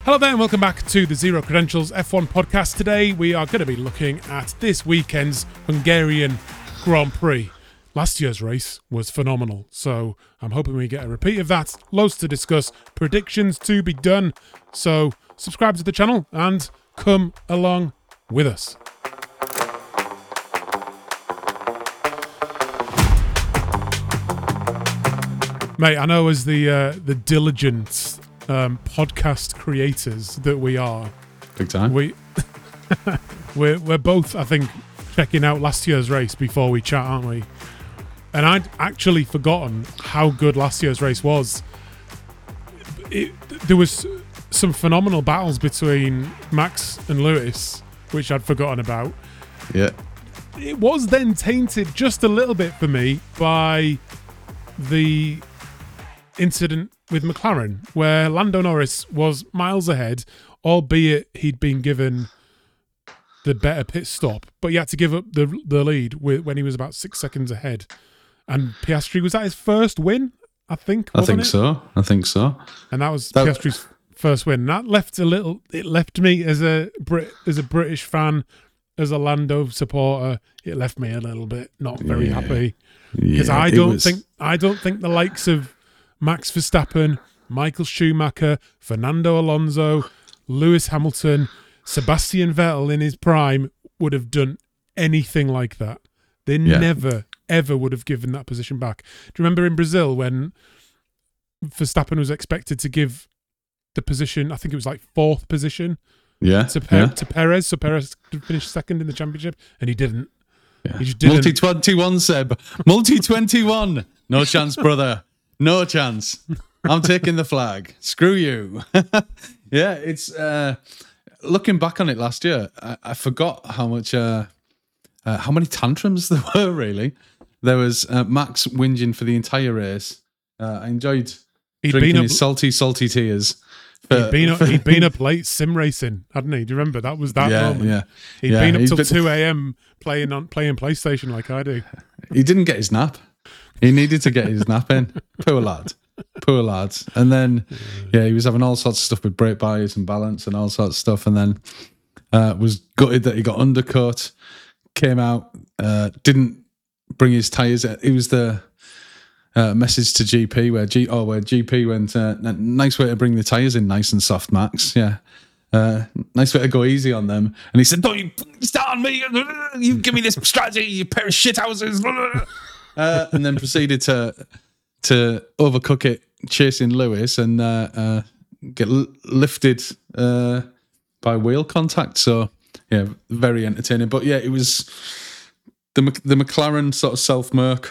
Hello there and welcome back to the Zero Credentials F1 podcast. Today we are going to be looking at this weekend's Hungarian Grand Prix. Last year's race was phenomenal, so I'm hoping we get a repeat of that. Loads to discuss, predictions to be done. So subscribe to the channel and come along with us. Mate, I know as the diligent podcast creators that we are, big time. We're both, I think, checking out last year's race before we chat, aren't we? And I'd actually forgotten how good last year's race was. There was some phenomenal battles between Max and Lewis, which I'd forgotten about. Yeah. It was then tainted just a little bit for me by the incident with McLaren, where Lando Norris was miles ahead, albeit he'd been given the better pit stop, but he had to give up the lead when he was about 6 seconds ahead. And Piastri, was that his first win? I think so. And that was Piastri's first win. And that left it left me as a British fan, as a Lando supporter, it left me a little bit not very happy. Because I don't think the likes of Max Verstappen, Michael Schumacher, Fernando Alonso, Lewis Hamilton, Sebastian Vettel in his prime would have done anything like that. They never, ever would have given that position back. Do you remember in Brazil when Verstappen was expected to give the position, I think it was like fourth position, to Perez, so Perez could finish second in the championship, and he didn't. Yeah. He just didn't. Multi-21, Seb. Multi-21. No chance, brother. No chance. I'm taking the flag. Screw you. It's looking back on it last year, I forgot how many tantrums there were, really. There was Max whinging for the entire race. I enjoyed drinking his salty tears. He'd been up late sim racing, hadn't he? Do you remember? That was that moment. Yeah. He'd been up till 2 a.m. playing PlayStation like I do. He didn't get his nap. He needed to get his nap in. Poor lad. And then, he was having all sorts of stuff with brake bias and balance and all sorts of stuff. And then was gutted that he got undercut, came out, didn't bring his tyres. It was the message to GP where GP went, nice way to bring the tyres in nice and soft, Max. Yeah. Nice way to go easy on them. And he said, don't you start on me. You give me this strategy, you pair of shithouses. And then proceeded to overcook it, chasing Lewis and get lifted by wheel contact. So, very entertaining. But, it was the McLaren sort of self-murk,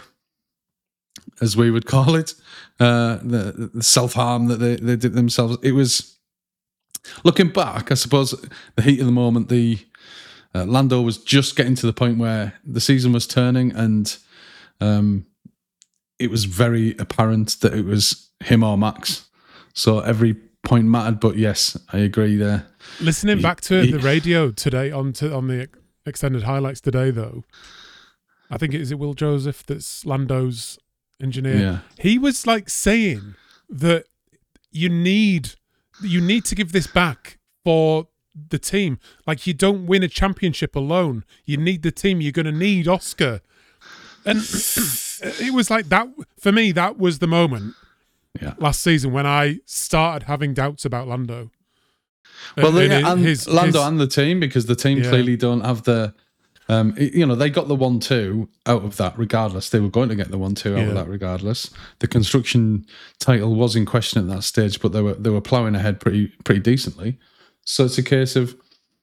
as we would call it, the self-harm that they did themselves. It was, looking back, I suppose, the heat of the moment, the Lando was just getting to the point where the season was turning and it was very apparent that it was him or Max. So every point mattered, but yes, I agree there. Listening back to the radio today on the extended highlights today, though, I think it Will Joseph that's Lando's engineer. Yeah. He was like saying that you need to give this back for the team. Like, you don't win a championship alone. You need the team. You're going to need Oscar. And it was like that, for me, that was the moment last season when I started having doubts about Lando. Well, Lando and the team, because the team clearly don't have the, they got the 1-2 out of that regardless. They were going to get the 1-2 out of that regardless. The construction title was in question at that stage, but they were ploughing ahead pretty decently. So it's a case of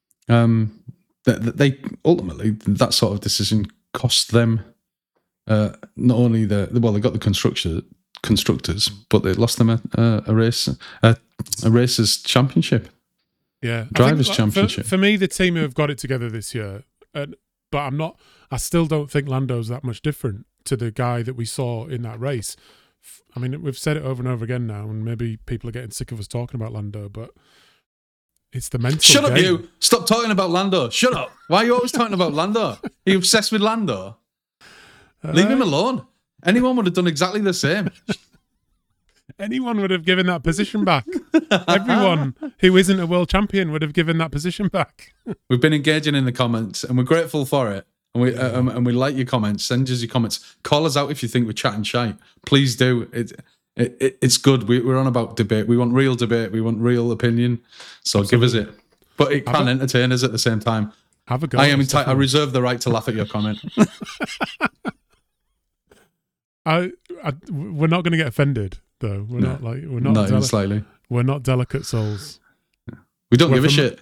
they ultimately, that sort of decision cost them not only they got the constructors, but they lost them a racer's championship. Yeah, drivers' championship. For me, the team have got it together this year, but I still don't think Lando's that much different to the guy that we saw in that race. I mean, we've said it over and over again now, and maybe people are getting sick of us talking about Lando, but it's the mental Shut up, game. you! Stop talking about Lando. Shut up. Why are you always talking about Lando? Are you obsessed with Lando? Leave him alone. Anyone would have done exactly the same. anyone would have given that position back. Everyone who isn't a world champion would have given that position back. We've been engaging in the comments, and we're grateful for it. And we like your comments. Send us your comments. Call us out if you think we're chatting shite. Please do. It's good. We're on about debate. We want real debate. We want real opinion. So Absolutely. Give us it. But it can entertain us at the same time. Have a go. I reserve the right to laugh at your comment. We're not going to get offended, though. We're not even slightly. We're not delicate souls. We don't give a shit.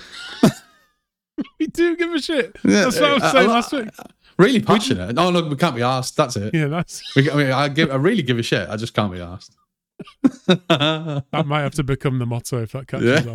We do give a shit. That's what I was saying last week. Really passionate. No, look, we can't be asked. That's it. Yeah, that's. I really give a shit. I just can't be asked. That might have to become the motto if that catches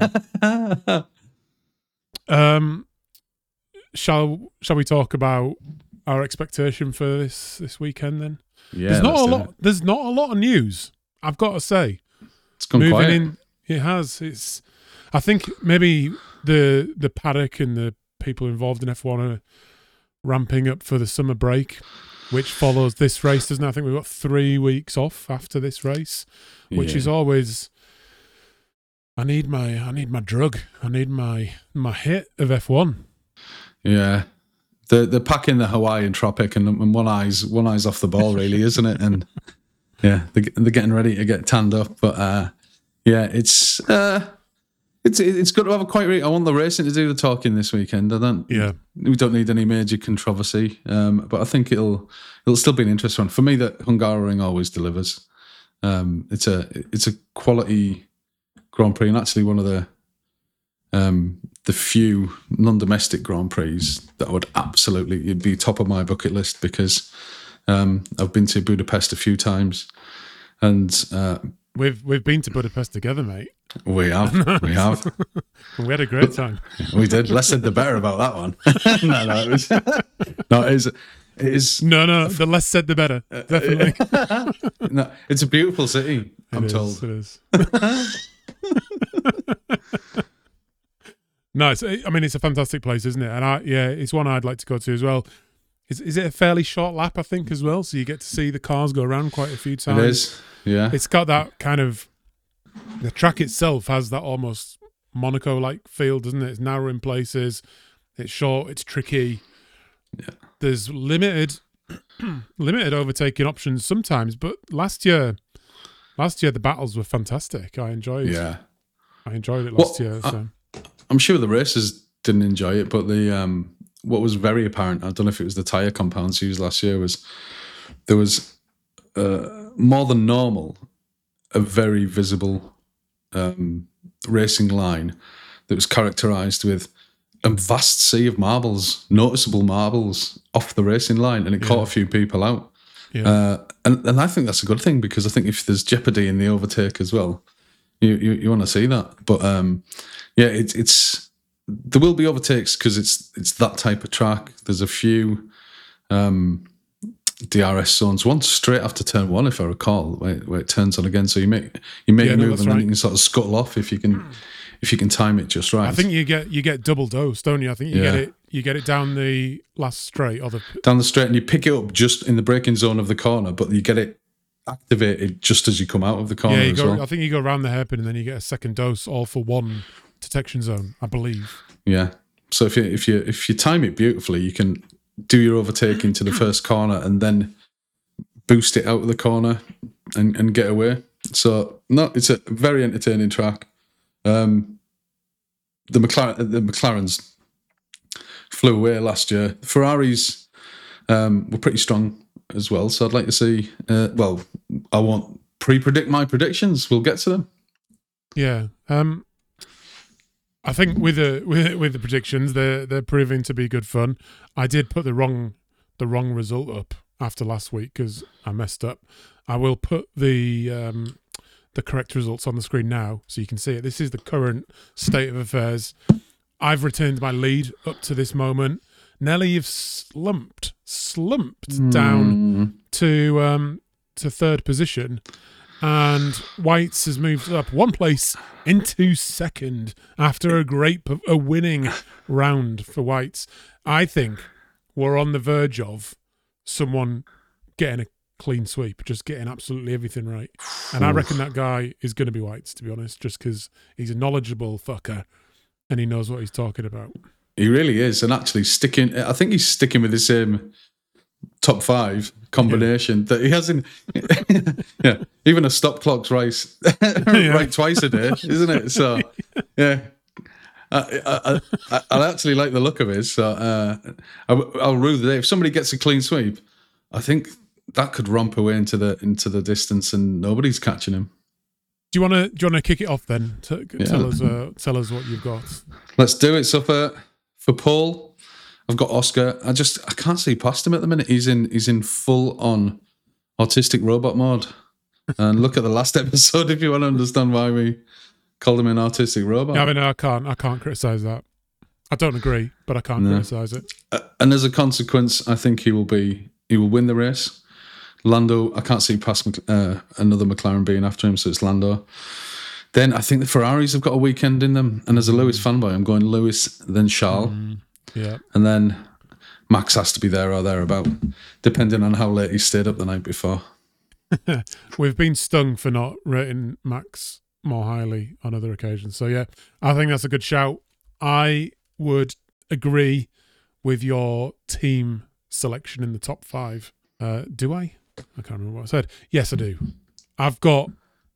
on. Shall we talk about our expectation for this weekend then? Yeah, there's not a lot of news, I've got to say. It's gone moving quiet. in. It has. I think maybe the paddock and the people involved in F1 are ramping up for the summer break, which follows this race, doesn't it? I think we've got 3 weeks off after this race, which is always. I need my drug. I need my hit of F1. Yeah, they're packing the Hawaiian tropic, and one eye's off the ball, really, isn't it? And yeah, they're getting ready to get tanned up. But it's good to have a quiet week. I want the racing to do the talking this weekend. We don't need any major controversy, but I think it'll still be an interesting one for me. That Hungaroring always delivers. It's a quality Grand Prix, and actually one of the few non-domestic Grand Prix that would absolutely be top of my bucket list, because I've been to Budapest a few times, and we've been to Budapest together, mate. We have. And we had a great time. We did. Less said the better about that one. It is. No. The less said the better. Definitely. No, it's a beautiful city. I'm told. It is. No, it's a fantastic place, isn't it? And it's one I'd like to go to as well. Is it a fairly short lap, I think, as well? So you get to see the cars go around quite a few times. It is, yeah. It's got that kind of... The track itself has that almost Monaco-like feel, doesn't it? It's narrow in places. It's short. It's tricky. Yeah. There's limited overtaking options sometimes, but last year the battles were fantastic. I enjoyed it last year. So. I'm sure the racers didn't enjoy it, but the what was very apparent, I don't know if it was the tyre compounds used last year, was there was more than normal a very visible racing line that was characterised with a vast sea of marbles, noticeable marbles off the racing line, and it caught a few people out. Yeah. And I think that's a good thing, because I think if there's jeopardy in the overtake as well, you want to see that. But it's there will be overtakes because it's that type of track. There's a few DRS zones. One straight after turn 1, if I recall, where it turns on again. So you make a move, and then you can sort of scuttle off if you can time it just right. I think you get double dose, don't you? I think you get it down the last straight or down the straight, and you pick it up just in the braking zone of the corner, but you get it activated just as you come out of the corner. Yeah, well. I think you go around the hairpin and then you get a second dose, all for one detection zone, I believe. Yeah. So if you time it beautifully, you can do your overtake into the first corner and then boost it out of the corner and get away. So no, it's a very entertaining track. The McLarens flew away last year. The Ferraris were pretty strong as well. So I'd like to see. I won't pre-predict my predictions. We'll get to them. Yeah. I think with the predictions, they're proving to be good fun. I did put the wrong result up after last week because I messed up. I will put the correct results on the screen now so you can see it. This is the current state of affairs. I've retained my lead up to this moment. Nelly, you've slumped down to third position, and Whites has moved up one place into second after a winning round for Whites. I think we're on the verge of someone getting clean sweep, just getting absolutely everything right. And I reckon that guy is going to be Whites, to be honest, just because he's a knowledgeable fucker and he knows what he's talking about. He really is. And actually I think he's sticking with the same top 5 combination that he has in. Yeah, even a stop clock's right twice a day, isn't it? So, yeah. I actually like the look of it. So I'll rue the day. If somebody gets a clean sweep, I think that could romp away into the distance, and nobody's catching him. Do you want to kick it off then? Tell us what you've got. Let's do it. So for Paul, I've got Oscar. I can't see past him at the minute. He's in full on autistic robot mode. And look at the last episode if you want to understand why we called him an autistic robot. Yeah, I mean, I can't criticize that. I don't agree, but I can't criticize it. And as a consequence, I think he will win the race. Lando, I can't see past another McLaren being after him, so it's Lando. Then I think the Ferraris have got a weekend in them. And as a Lewis fanboy, I'm going Lewis, then Charles. Yeah. And then Max has to be there or thereabout, depending on how late he stayed up the night before. We've been stung for not rating Max more highly on other occasions. So, yeah, I think that's a good shout. I would agree with your team selection in the top 5. Do I? I can't remember what I said. Yes, I do. I've got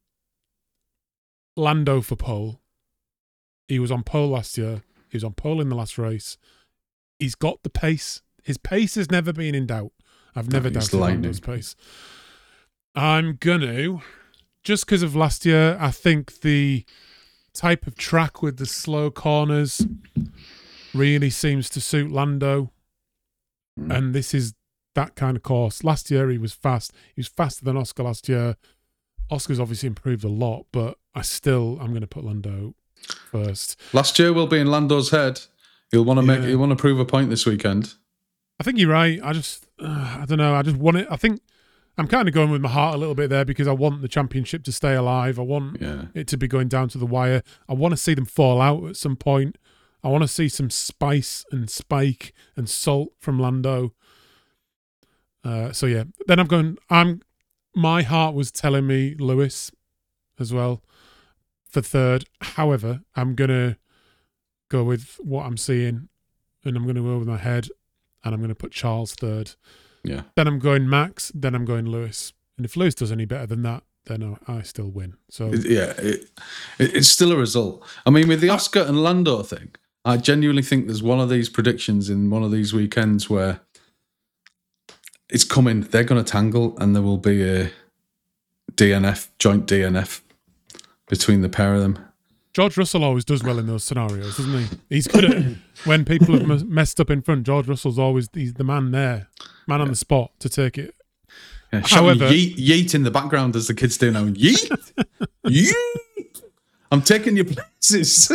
Lando for pole. He was on pole last year. He was on pole in the last race. He's got the pace. His pace has never been in doubt. I've never doubted Lando's pace. I'm going to, just because of last year, I think the type of track with the slow corners really seems to suit Lando. And this is that kind of course. Last year he was fast. He was faster than Oscar last year. Oscar's obviously improved a lot, but I'm going to put Lando first. Last year will be in Lando's head. He'll want to he'll want to prove a point this weekend. I think you're right. I don't know. I just want it. I think I'm kind of going with my heart a little bit there because I want the championship to stay alive. I want it to be going down to the wire. I want to see them fall out at some point. I want to see some spice and spike and salt from Lando. So yeah, then my heart was telling me Lewis as well for third. However, I'm going to go with what I'm seeing and I'm going to go with my head and I'm going to put Charles third. Yeah. Then I'm going Max, then I'm going Lewis. And if Lewis does any better than that, then I still win. So it's still a result. I mean, with the Oscar and Lando thing, I genuinely think there's one of these predictions in one of these weekends where it's coming. They're going to tangle, and there will be a joint DNF between the pair of them. George Russell always does well in those scenarios, doesn't he? He's good at when people have messed up in front. George Russell's he's the man there, on the spot to take it. Yeah, however, yeet in the background as the kids do now. Yeet, yeet. I'm taking your places.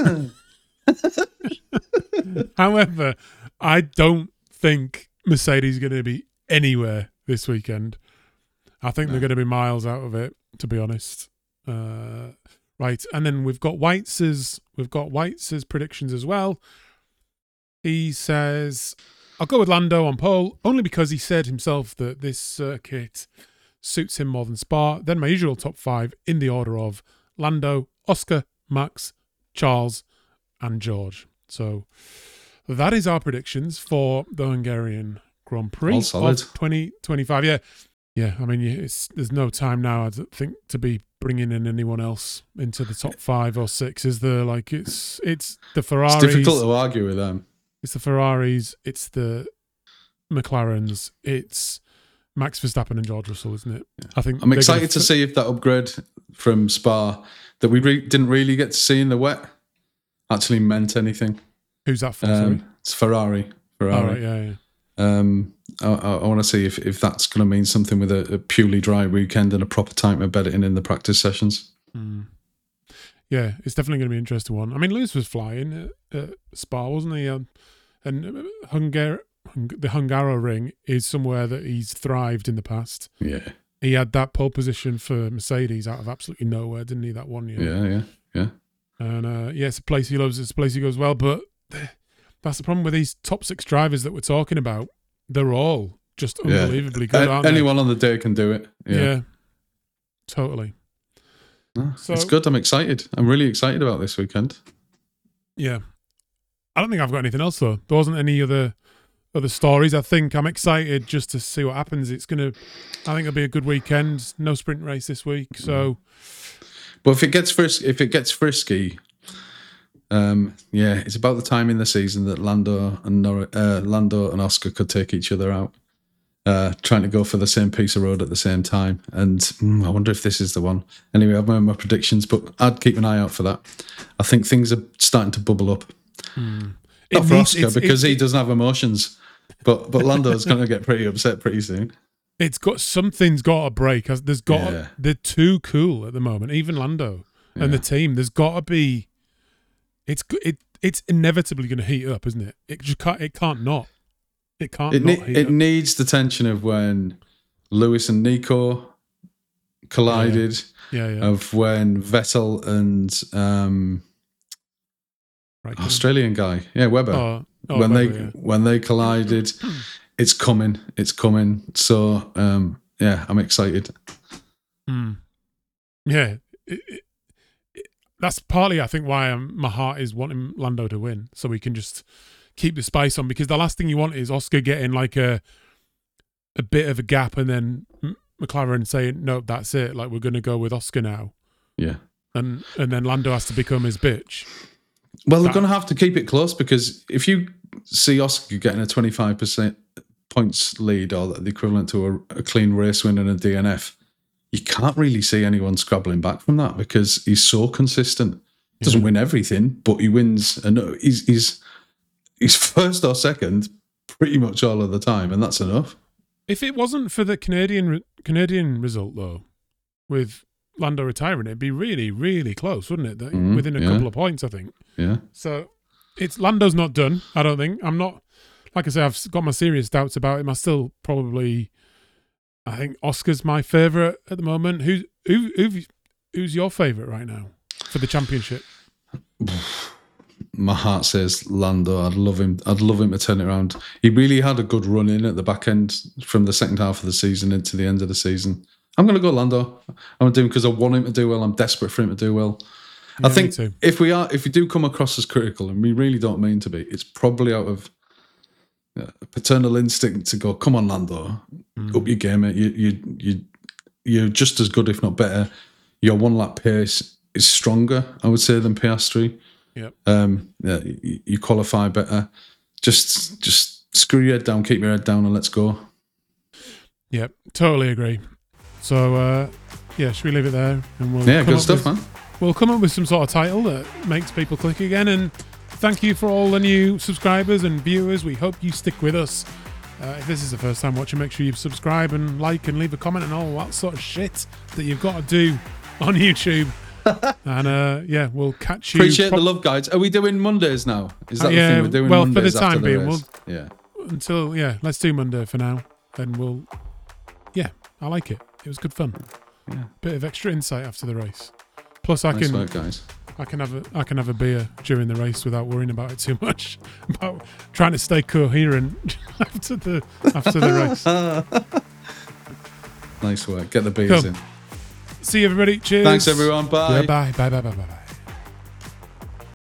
However, I don't think Mercedes is going to be anywhere this weekend. I think they're going to be miles out of it, to be honest. Right, and then we've got White's predictions as well. He says, I'll go with Lando on pole, only because he said himself that this circuit suits him more than Spa. Then my usual top 5 in the order of Lando, Oscar, Max, Charles, and George. So that is our predictions for the Hungarian Grand Prix of 2025. Yeah. I mean, there's no time now, I think, to be bringing in anyone else into the top 5 or 6. Is there? Like, it's the Ferraris. It's difficult to argue with them. It's the Ferraris. It's the McLarens. It's Max Verstappen and George Russell, isn't it? Yeah. I think I'm excited to see if that upgrade from Spa that we didn't really get to see in the wet actually meant anything. Who's that for? Sorry? It's Ferrari. Oh, right, yeah. I want to see if that's going to mean something with a purely dry weekend and a proper time to bed it in the practice sessions. Yeah, it's definitely going to be an interesting one. I mean, Lewis was flying at Spa, wasn't he? And the Hungaroring is somewhere that he's thrived in the past. Yeah. He had that pole position for Mercedes out of absolutely nowhere, didn't he, that 1 year? Yeah. And it's a place he loves, it's a place he goes well, but that's the problem with these top 6 drivers that we're talking about. They're all just unbelievably good, aren't anyone on the day can do it. Yeah, totally. No, it's good. I'm excited. I'm really excited about this weekend. Yeah. I don't think I've got anything else, though. There wasn't any other stories. I think I'm excited just to see what happens. I think it'll be a good weekend. No sprint race this week, so. But if it gets frisky, it's about the time in the season that Lando and Oscar could take each other out, trying to go for the same piece of road at the same time. And I wonder if this is the one. Anyway, I've made my predictions, but I'd keep an eye out for that. I think things are starting to bubble up. Not for Oscar because he doesn't have emotions, but Lando's going to get pretty upset pretty soon. Something's got to break. They're too cool at the moment. Even Lando and the team. There's got to be. It's inevitably going to heat up, isn't it? It just can't. It can't not. It can't. It needs the tension of when Lewis and Nico collided. Of when Vettel and Australian guy, Webber. When they collided. It's coming. So, I'm excited. Yeah. That's partly, I think, why my heart is wanting Lando to win, so we can just keep the spice on. Because the last thing you want is Oscar getting like a bit of a gap and then McLaren saying, nope, that's it. Like, we're going to go with Oscar now. Yeah. And then Lando has to become his bitch. Well, they're going to have to keep it close, because if you see Oscar getting a 25% points lead, or the equivalent to a clean race win and a DNF, you can't really see anyone scrabbling back from that, because he's so consistent. He doesn't win everything, but he wins, and he's first or second pretty much all of the time, and that's enough. If it wasn't for the Canadian result, though, with Lando retiring, it'd be really, really close, wouldn't it? Within a couple of points, I think. Yeah. So Lando's not done, I don't think. I'm not, like I say, I've got my serious doubts about him. I still probably, I think Oscar's my favourite at the moment. Who's your favourite right now for the championship? My heart says Lando. I'd love him to turn it around. He really had a good run in at the back end from the second half of the season into the end of the season. I'm going to go Lando. I'm going to do him because I want him to do well. I'm desperate for him to do well. Yeah, I think if we do come across as critical, and we really don't mean to be, it's probably out of a paternal instinct to go, come on, Lando, up your game, mate. You're just as good, if not better. Your one lap pace is stronger, I would say, than Piastri. Yep. You qualify better. Just screw your head down, keep your head down, and let's go. Yep, totally agree. So, should we leave it there? And we'll good stuff, man. We'll come up with some sort of title that makes people click again. And thank you for all the new subscribers and viewers. We hope you stick with us. If this is the first time watching, make sure you subscribe and like and leave a comment and all that sort of shit that you've got to do on YouTube. And we'll catch you. Appreciate the love, guides. Are we doing Mondays now? Is that the thing we're doing? Well, Mondays for the time being, let's do Monday for now. Then I like it. It was good fun. Yeah. Bit of extra insight after the race. Plus, I can have a beer during the race without worrying about it too much. About trying to stay coherent after the race. Nice work. Get the beers in. See you, everybody. Cheers. Thanks, everyone. Bye. Yeah, bye.